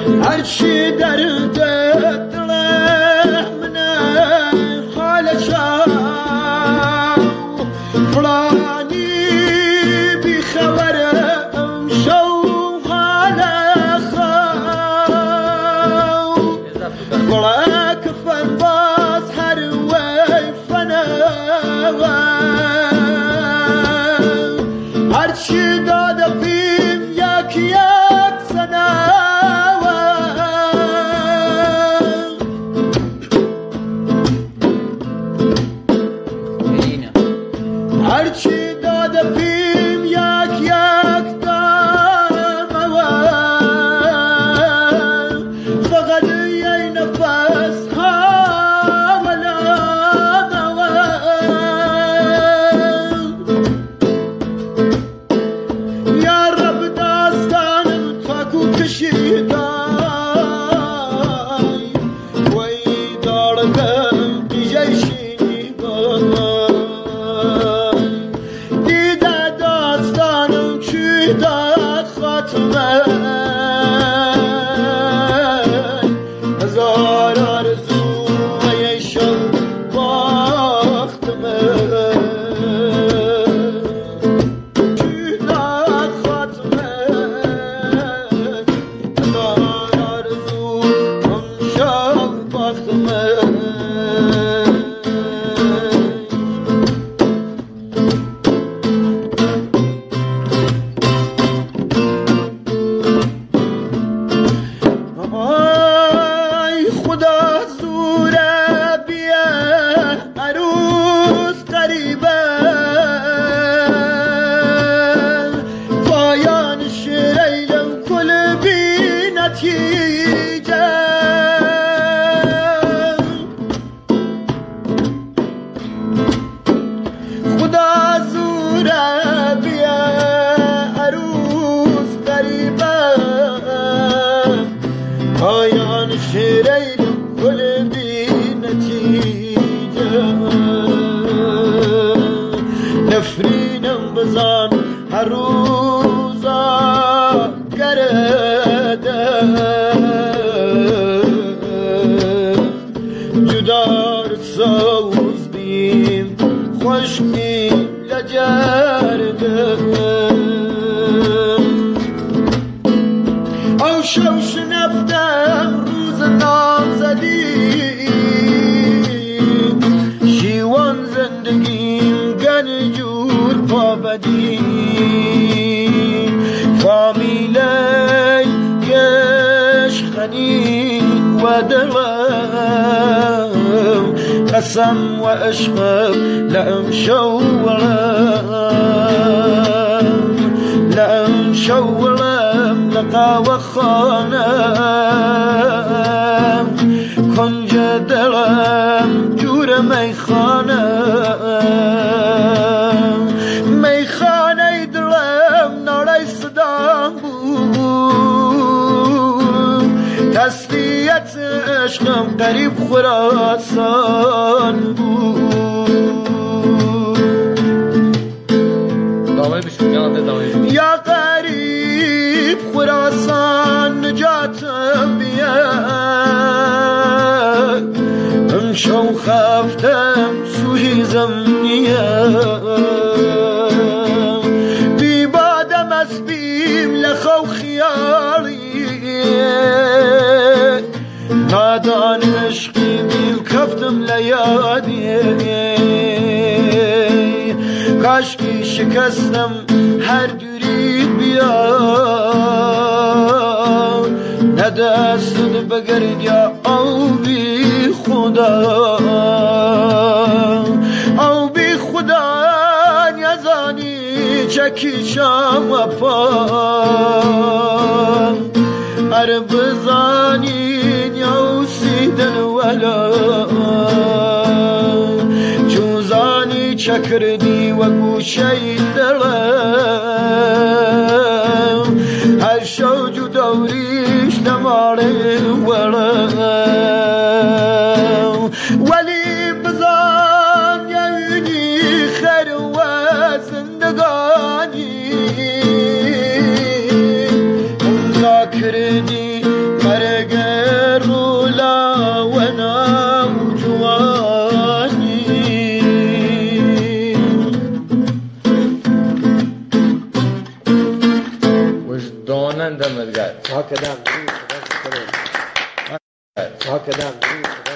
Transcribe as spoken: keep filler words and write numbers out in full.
هرچی در دل منه حال شو فلانی بی خبرم شو حال خو فلا کفن باز هر وی فنه هرچی داده بیم یک یک سنه هرچی داده بیم یک یک دامه فقط یه نفس حالا یا رب داستانم تاکو کشیدای وی دارگم دیجیشی بای دیده داستانم چی داد خاتمه هزار آرزو و یه شب باختمه چی داد خاتمه هزار آرزو هم شب باختمه آی خدا زوره بیه عروس قریبه پایان شریلم کل بی نتیجه خدا زوره بیه عروس قریبه پایان شیرین کل بی نتیجه نفرینم بزن هر روزا گرده جدار سوز بیم خوشکی لجرده او شوش نفتم روز نامزدی شیوان زندگیم گنجور پابدی فامیله گشخنی و دلم قسم و عشقم لأم شولم لأم شولم لقا و خانم کنج دلم جور میخانم میخانه دلم ناله صدام بود تسلیت عشقم قریب خراسان بود دعوی بشون جانت دعوی یا قریب خراسان نجاتم بیاد امشو خفتم سوی زمنیم بی بادم از بیم لخو خیالی نادان عشقی بیم کفتم لیادی کاشکی شکستم هر دوری بیاد ندستد بگرد یا او بی خدا او بی خدا نیازانی چکیشم و پا ار بزانی نیوسیدن ولا جوزانی چکردی و گوشه دلم هر شو جو دوریش نماره ولم ولی بزان یعنی خیر و زندگانی امضا کردی دمت گرم. چاک دم. چاک دم.